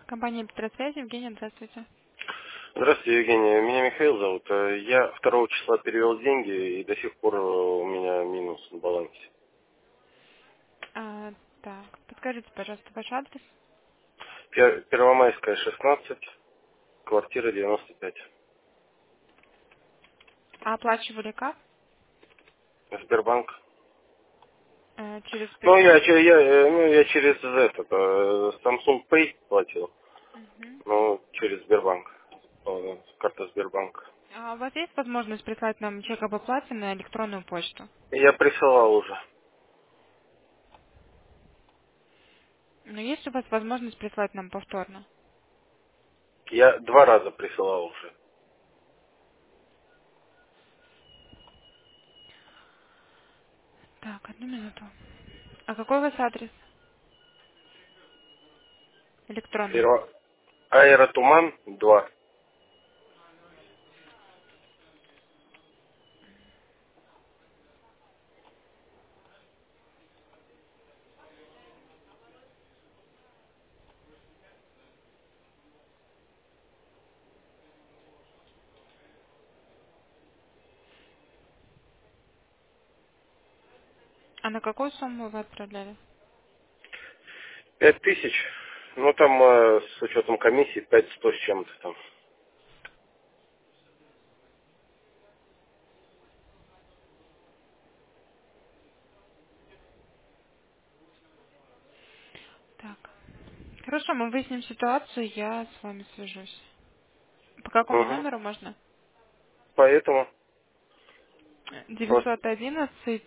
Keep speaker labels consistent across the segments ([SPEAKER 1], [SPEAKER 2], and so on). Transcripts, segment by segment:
[SPEAKER 1] Компания Петросвязь, Евгения, здравствуйте.
[SPEAKER 2] Здравствуйте, Евгений. Меня Михаил зовут. Я 2 числа перевел деньги, и до сих пор у меня минус на балансе.
[SPEAKER 1] А, так, подскажите, пожалуйста, ваш адрес.
[SPEAKER 2] Первомайская, 16, квартира 95.
[SPEAKER 1] А оплачивали как?
[SPEAKER 2] Сбербанк.
[SPEAKER 1] Через...
[SPEAKER 2] Я через Samsung Pay платил,
[SPEAKER 1] Мгм.
[SPEAKER 2] через Сбербанк. Карта Сбербанка.
[SPEAKER 1] А у вас есть возможность прислать нам чек об оплате на электронную почту?
[SPEAKER 2] Я присылал уже.
[SPEAKER 1] Но есть у вас возможность прислать нам повторно?
[SPEAKER 2] Я 2 раза присылал уже.
[SPEAKER 1] Так, одну минуту. А какой у вас адрес? Электронный.
[SPEAKER 2] Аэротуман 2.
[SPEAKER 1] А на какую сумму вы отправляли?
[SPEAKER 2] 5000. Там с учетом комиссии 5100 с чем-то там.
[SPEAKER 1] Так. Хорошо, мы выясним ситуацию, я с вами свяжусь. По какому
[SPEAKER 2] Угу.
[SPEAKER 1] номеру можно?
[SPEAKER 2] Поэтому просто
[SPEAKER 1] 911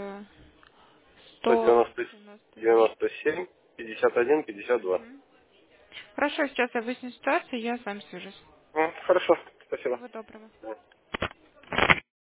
[SPEAKER 2] 190,
[SPEAKER 1] 197.
[SPEAKER 2] 97, 51, 52.
[SPEAKER 1] Мгм. Хорошо, сейчас я выясню ситуацию, я с вами свяжусь.
[SPEAKER 2] Хорошо, спасибо.
[SPEAKER 1] Всего доброго.